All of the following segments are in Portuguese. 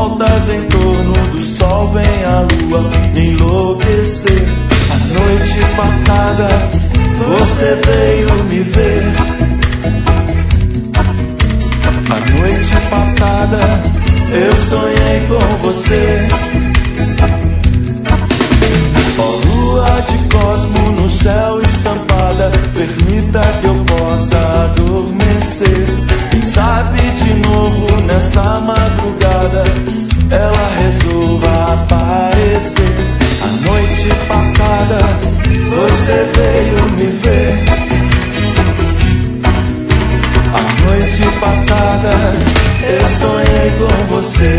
voltas em torno do sol, vem a lua me enlouquecer. A noite passada você veio me ver. A noite passada eu sonhei com você. Ó lua de cosmo no céu estampada, permita que eu possa adormecer. Quem sabe de novo nessa madrugada ela resolva aparecer. A noite passada você veio me ver. A noite passada eu sonhei com você.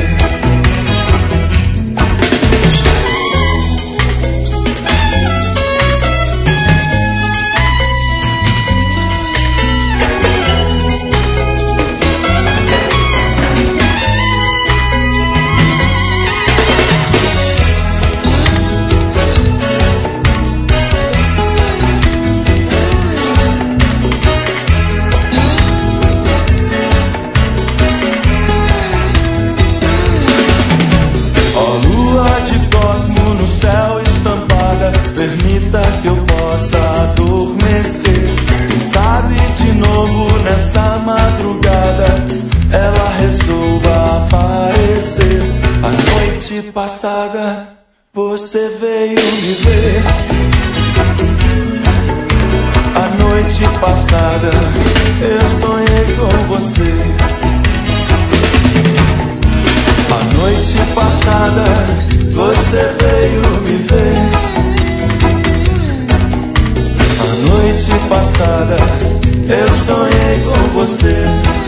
Permita que eu possa adormecer. Quem sabe de novo nessa madrugada ela resolva aparecer. A noite passada você veio me ver. A noite passada eu sonhei com você. A noite passada você veio me ver. A noite passada eu sonhei com você.